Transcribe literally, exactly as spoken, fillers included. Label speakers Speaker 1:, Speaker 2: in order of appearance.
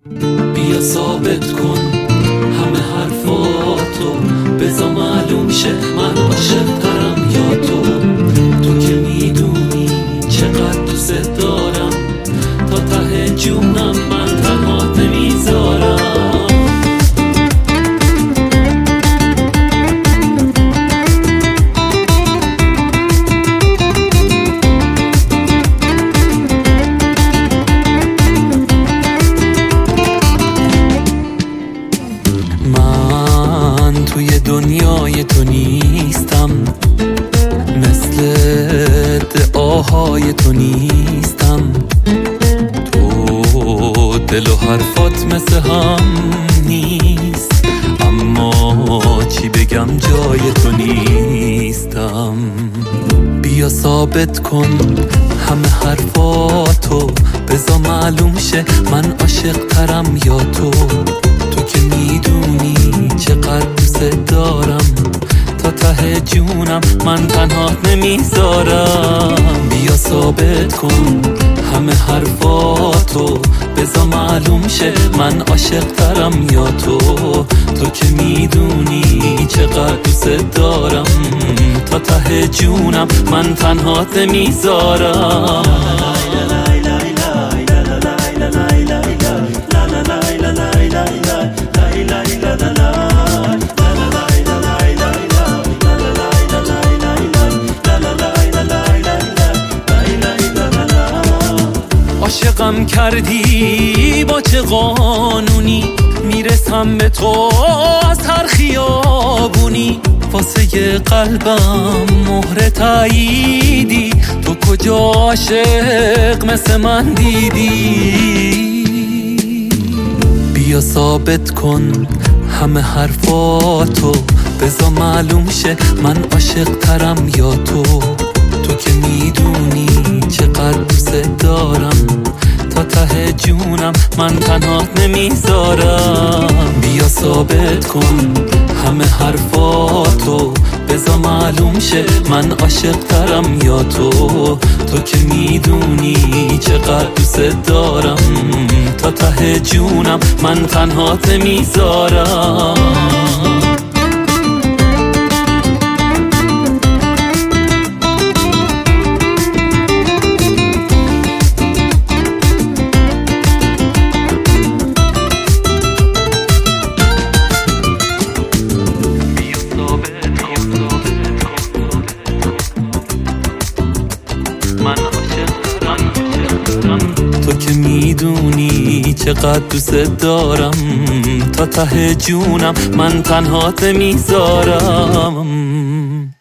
Speaker 1: بیا ثابت کن همه حرفاتو، بذار معلوم شه من عاشق‌ترم یا تو. تو که میدونی چقدر دوست دارم، تا ته جونم من تنهات نمیذارم. من توی دنیای تو نیستم، مثل دعاهای تو نیستم. تو دل و حرفات مثل هم نیست، اما چی بگم جای تو نیستم. بیا ثابت کن همه حرفاتو، بذار معلوم شه من عاشق ترم یا تو. تو که میدونی چقدر دوست دارم، تا ته جونم من تنهات نمیذارم. بیا ثابت کن همه حرفاتو، بذار معلوم شه من عاشق ترم یا تو. تو که میدونی چقدر دوست دارم، تا ته جونم من تنهات نمیذارم. عاشقم کردی با چه قانونی، میرسم به تو از هر خیابونی. واسه قلبم مهر تاییدی، تو کجا عاشق مثل من دیدی؟ بیا ثابت کن همه حرفاتو، بذار معلوم شه من عاشق ترم یا تو. تو که میدونی چقدر دوست دارم، تا ته جونم من تنهات نمیذارم. بیا ثابت کن همه حرفاتو، بذار معلوم شه من عاشق ترم یا تو. تو که میدونی چقدر دوست دارم، تا ته جونم من تنهات نمیذارم. تو که میدونی چقدر دوست دارم، تا ته جونم من تنهات نمیذارم.